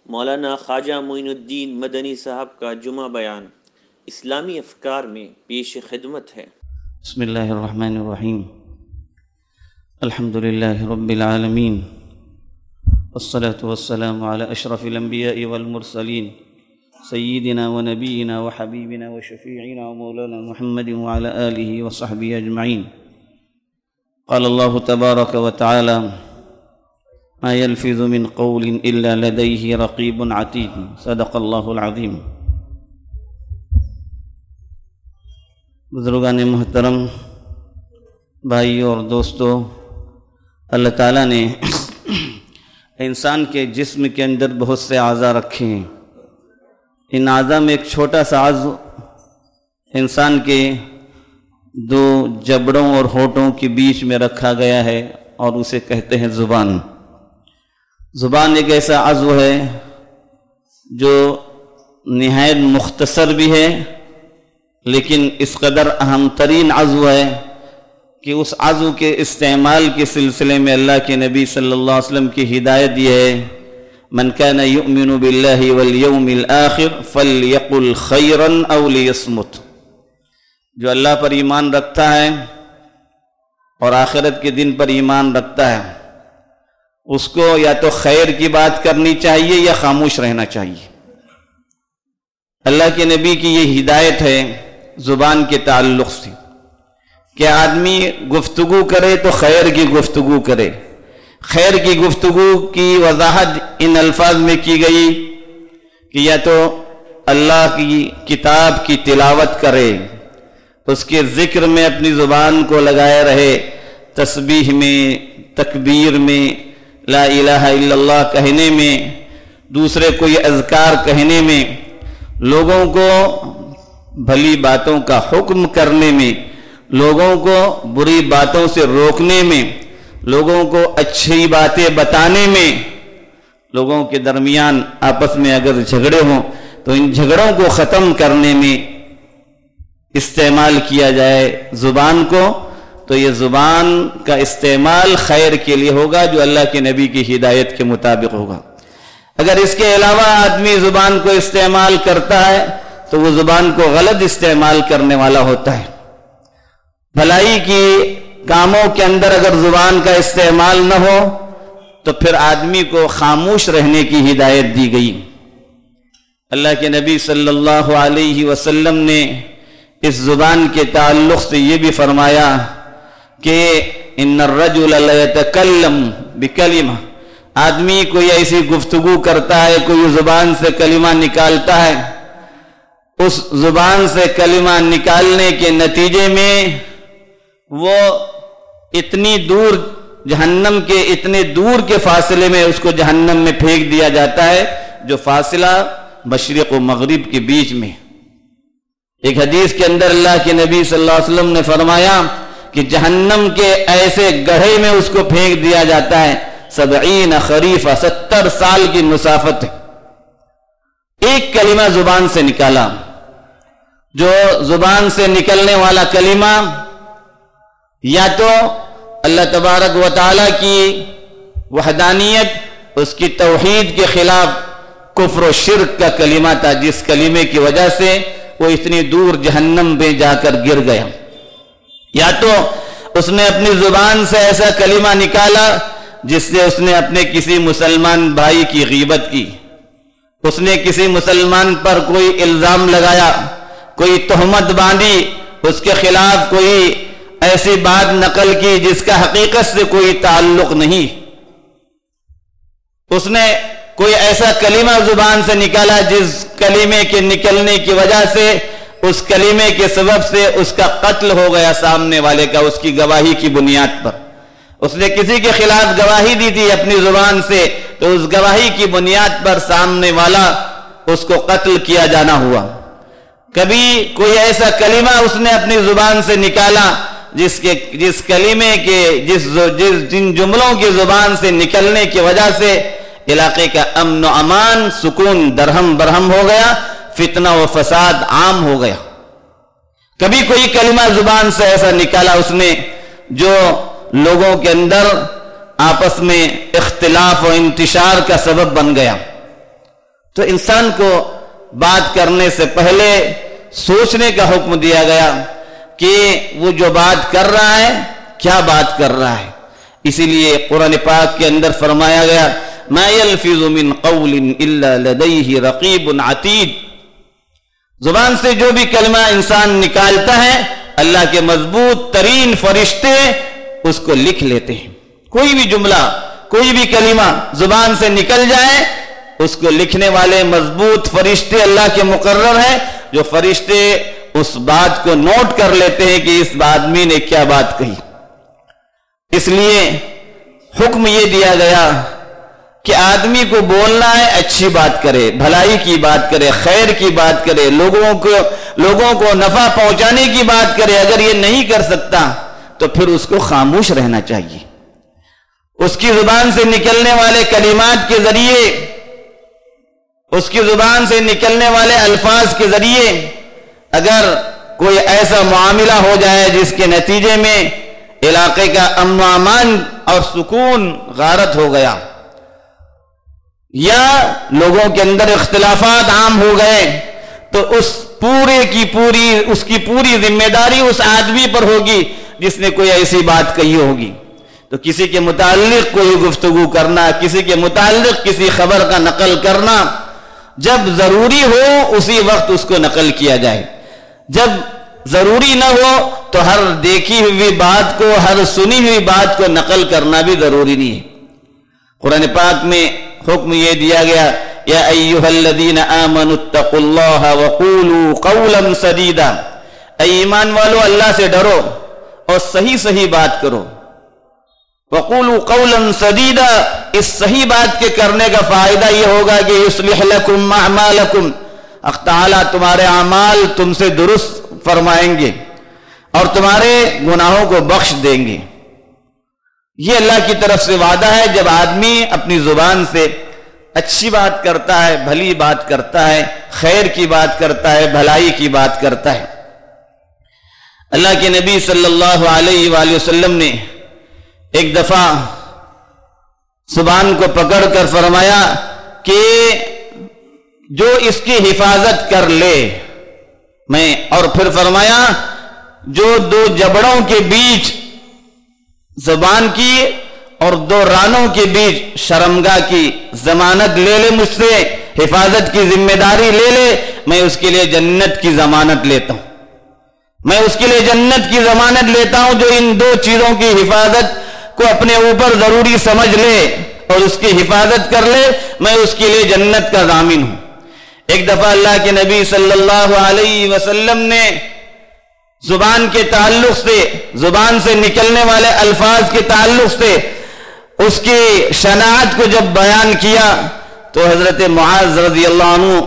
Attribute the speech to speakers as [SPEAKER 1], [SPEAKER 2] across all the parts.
[SPEAKER 1] مولانا خواجہ معین الدین مدنی صاحب کا جمعہ بیان اسلامی افکار میں پیش خدمت ہے۔
[SPEAKER 2] بسم اللہ الرحمن الرحیم، الحمد للہ رب العالمین، والصلاة والسلام علی اشرف الانبیاء والمرسلین، سیدنا ونبینا وحبیبنا وشفیعنا ومولانا محمد وعلی آلہ وصحبہ اجمعین۔ قال اللہ تبارک وتعالی: ما يلفظ من قول الا لديه رقیب عتید۔ صدق اللہ العظیم۔ بزرگان محترم، بھائی اور دوستو، اللہ تعالیٰ نے انسان کے جسم کے اندر بہت سے اعضاء رکھے ہیں۔ ان اعضاء میں ایک چھوٹا سا عضو انسان کے دو جبڑوں اور ہونٹوں کے بیچ میں رکھا گیا ہے اور اسے کہتے ہیں زبان۔ زبان ایک ایسا عضو ہے جو نہایت مختصر بھی ہے، لیکن اس قدر اہم ترین عضو ہے کہ اس عضو کے استعمال کے سلسلے میں اللہ کے نبی صلی اللہ علیہ وسلم کی ہدایت یہ ہے: من کان یؤمن باللہ والیوم الآخر فلیقل خیرا او لیصمت۔ جو اللہ پر ایمان رکھتا ہے اور آخرت کے دن پر ایمان رکھتا ہے، اس کو یا تو خیر کی بات کرنی چاہیے یا خاموش رہنا چاہیے۔ اللہ کے نبی کی یہ ہدایت ہے زبان کے تعلق سے کہ آدمی گفتگو کرے تو خیر کی گفتگو کرے۔ خیر کی گفتگو کی وضاحت ان الفاظ میں کی گئی کہ یا تو اللہ کی کتاب کی تلاوت کرے، اس کے ذکر میں اپنی زبان کو لگائے رہے، تسبیح میں، تکبیر میں، لا الہ الا اللہ کہنے میں، دوسرے کو یہ اذکار کہنے میں، لوگوں کو بھلی باتوں کا حکم کرنے میں، لوگوں کو بری باتوں سے روکنے میں، لوگوں کو اچھی باتیں بتانے میں، لوگوں کے درمیان آپس میں اگر جھگڑے ہوں تو ان جھگڑوں کو ختم کرنے میں استعمال کیا جائے زبان کو، تو یہ زبان کا استعمال خیر کے لیے ہوگا جو اللہ کے نبی کی ہدایت کے مطابق ہوگا۔ اگر اس کے علاوہ آدمی زبان کو استعمال کرتا ہے تو وہ زبان کو غلط استعمال کرنے والا ہوتا ہے۔ بھلائی کی کاموں کے اندر اگر زبان کا استعمال نہ ہو تو پھر آدمی کو خاموش رہنے کی ہدایت دی گئی۔ اللہ کے نبی صلی اللہ علیہ وسلم نے اس زبان کے تعلق سے یہ بھی فرمایا کہ ان الرجل لیتکلم بکلمہ، آدمی کوئی ایسی گفتگو کرتا ہے، کوئی زبان سے کلمہ نکالتا ہے، اس زبان سے کلمہ نکالنے کے نتیجے میں وہ اتنی دور جہنم کے اتنے دور کے فاصلے میں اس کو جہنم میں پھینک دیا جاتا ہے جو فاصلہ مشرق و مغرب کے بیچ میں۔ ایک حدیث کے اندر اللہ کے نبی صلی اللہ علیہ وسلم نے فرمایا کہ جہنم کے ایسے گڑھے میں اس کو پھینک دیا جاتا ہے 70 خریفہ، 70 سال کی مسافت ہے۔ ایک کلمہ زبان سے نکالا، جو زبان سے نکلنے والا کلمہ یا تو اللہ تبارک و تعالیٰ کی وحدانیت، اس کی توحید کے خلاف کفر و شرک کا کلمہ تھا، جس کلمے کی وجہ سے وہ اتنی دور جہنم میں جا کر گر گیا، یا تو اس نے اپنی زبان سے ایسا کلمہ نکالا جس سے اس نے اپنے کسی مسلمان بھائی کی غیبت کی، اس نے کسی مسلمان پر کوئی الزام لگایا، کوئی تہمت باندھی، اس کے خلاف کوئی ایسی بات نقل کی جس کا حقیقت سے کوئی تعلق نہیں، اس نے کوئی ایسا کلمہ زبان سے نکالا جس کلمے کے نکلنے کی وجہ سے، اس کلمے کے سبب سے اس کا قتل ہو گیا سامنے والے کا، اس کی گواہی کی بنیاد پر۔ اس نے کسی کے خلاف گواہی دی تھی اپنی زبان سے، تو اس گواہی کی بنیاد پر سامنے والا اس کو قتل کیا جانا ہوا۔ کبھی کوئی ایسا کلمہ اس نے اپنی زبان سے نکالا جس کلمے کے جن جملوں کی زبان سے نکلنے کی وجہ سے علاقے کا امن و امان، سکون درہم برہم ہو گیا، فتنہ و فساد عام ہو گیا۔ کبھی کوئی کلمہ زبان سے ایسا نکالا اس نے جو لوگوں کے اندر آپس میں اختلاف و انتشار کا سبب بن گیا۔ تو انسان کو بات کرنے سے پہلے سوچنے کا حکم دیا گیا کہ وہ جو بات کر رہا ہے کیا بات کر رہا ہے. اسی لیے قرآن پاک کے اندر فرمایا گیا ما يلفظ من قول الا لديه رقیب عتید. زبان سے جو بھی کلمہ انسان نکالتا ہے اللہ کے مضبوط ترین فرشتے اس کو لکھ لیتے ہیں. کوئی بھی جملہ کوئی بھی کلمہ زبان سے نکل جائے اس کو لکھنے والے مضبوط فرشتے اللہ کے مقرر ہیں، جو فرشتے اس بات کو نوٹ کر لیتے ہیں کہ اس آدمی نے کیا بات کہی. اس لیے حکم یہ دیا گیا کہ آدمی کو بولنا ہے اچھی بات کرے، بھلائی کی بات کرے، خیر کی بات کرے، لوگوں کو نفع پہنچانے کی بات کرے. اگر یہ نہیں کر سکتا تو پھر اس کو خاموش رہنا چاہیے. اس کی زبان سے نکلنے والے کلمات کے ذریعے، اس کی زبان سے نکلنے والے الفاظ کے ذریعے اگر کوئی ایسا معاملہ ہو جائے جس کے نتیجے میں علاقے کا امن و امان اور سکون غارت ہو گیا، یا لوگوں کے اندر اختلافات عام ہو گئے، تو اس کی پوری ذمہ داری اس آدمی پر ہوگی جس نے کوئی ایسی بات کہی ہوگی. تو کسی کے متعلق کوئی گفتگو کرنا، کسی کے متعلق کسی خبر کا نقل کرنا، جب ضروری ہو اسی وقت اس کو نقل کیا جائے. جب ضروری نہ ہو تو ہر دیکھی ہوئی بات کو، ہر سنی ہوئی بات کو نقل کرنا بھی ضروری نہیں ہے. قرآن پاک میں حکم یہ دیا گیا یا ایھا الذین آمنوا اتقوا اللہ وقولوا قولا سدیدا. اے ایمان والو اللہ سے ڈرو اور صحیح بات کرو. وقولوا قولا سدیدا، اس صحیح بات کے کرنے کا فائدہ یہ ہوگا کہ یصلح لکم اعمالکم، حق تعالیٰ تمہارے اعمال تم سے درست فرمائیں گے اور تمہارے گناہوں کو بخش دیں گے. یہ اللہ کی طرف سے وعدہ ہے. جب آدمی اپنی زبان سے اچھی بات کرتا ہے، بھلی بات کرتا ہے، خیر کی بات کرتا ہے، بھلائی کی بات کرتا ہے. اللہ کے نبی صلی اللہ علیہ وآلہ وسلم نے ایک دفعہ زبان کو پکڑ کر فرمایا کہ جو اس کی حفاظت کر لے اور پھر فرمایا جو دو جبڑوں کے بیچ زبان کی اور دو رانوں کے بیچ شرمگاہ کی ضمانت لے لے، مجھ سے حفاظت کی ذمہ داری لے لے، میں اس کے لیے جنت کی ضمانت لیتا ہوں. میں اس کے لیے جنت کی ضمانت لیتا ہوں. جو ان دو چیزوں کی حفاظت کو اپنے اوپر ضروری سمجھ لے اور اس کی حفاظت کر لے، میں اس کے لیے جنت کا ضامن ہوں. ایک دفعہ اللہ کے نبی صلی اللہ علیہ وسلم نے زبان کے تعلق سے، زبان سے نکلنے والے الفاظ کے تعلق سے اس کی شناعت کو جب بیان کیا تو حضرت معاذ رضی اللہ عنہ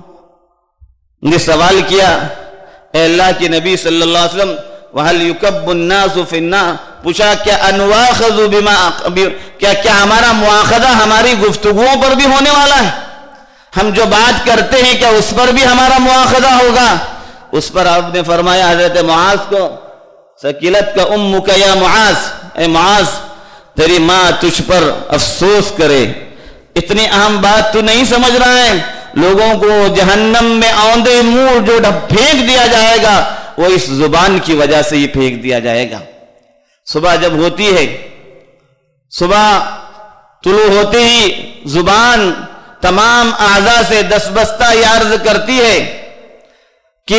[SPEAKER 2] نے سوال کیا، اے اللہ کے نبی صلی اللہ علیہ وسلم وَهَلْ يُكَبُّ النَّاسُ فِي النَّارِ، پوچھا کیا انواخذ بما، کیا ہمارا مواخذہ ہماری گفتگوؤں پر بھی ہونے والا ہے؟ ہم جو بات کرتے ہیں کیا اس پر بھی ہمارا مواخذہ ہوگا؟ اس پر آپ نے فرمایا حضرت معاذ کو، ثقلتک امک یا معاذ، اے معاذ تیری ماں تجھ پر افسوس کرے، اتنی اہم بات تو نہیں سمجھ رہا ہے؟ لوگوں کو جہنم میں آندے منہ جو پھینک دیا جائے گا وہ اس زبان کی وجہ سے ہی پھینک دیا جائے گا. صبح جب ہوتی ہے، صبح طلوع ہوتے ہی زبان تمام اعضاء سے دستبستہ یہ عرض کرتی ہے کہ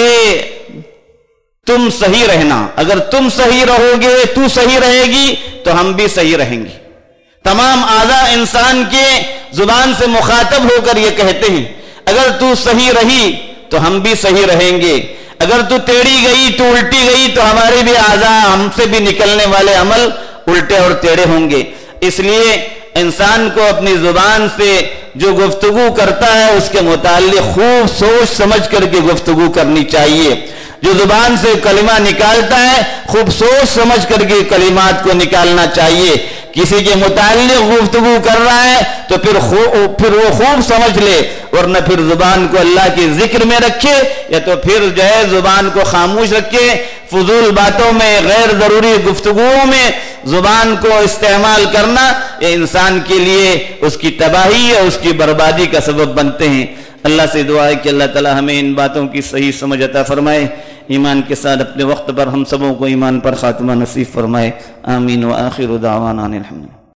[SPEAKER 2] تم صحیح رہنا، اگر تم صحیح رہو گے، تو صحیح رہے گی تو ہم بھی صحیح رہیں گے. تمام اعضاء انسان کے زبان سے مخاطب ہو کر یہ کہتے ہیں اگر تو صحیح رہی تو ہم بھی صحیح رہیں گے، اگر تو ٹیڑھی گئی تو الٹی گئی تو ہمارے بھی اعضاء، ہم سے بھی نکلنے والے عمل الٹے اور ٹیڑھے ہوں گے. اس لیے انسان کو اپنی زبان سے جو گفتگو کرتا ہے اس کے متعلق خوب سوچ سمجھ کر کے گفتگو کرنی چاہیے. جو زبان سے کلمہ نکالتا ہے خوب سوچ سمجھ کر کے کلمات کو نکالنا چاہیے. کسی کے متعلق گفتگو کر رہا ہے تو پھر وہ خوب سمجھ لے، ورنہ پھر زبان کو اللہ کے ذکر میں رکھے یا تو پھر جو ہے زبان کو خاموش رکھے. فضول باتوں میں، غیر ضروری گفتگوؤں میں زبان کو استعمال کرنا یہ انسان کے لیے اس کی تباہی اور اس کی بربادی کا سبب بنتے ہیں. اللہ سے دعا ہے کہ اللہ تعالی ہمیں ان باتوں کی صحیح سمجھ عطا فرمائے، ایمان کے ساتھ اپنے وقت پر ہم سبوں کو ایمان پر خاتمہ نصیب فرمائے، آمین وآخر دعوانا الحمدللہ۔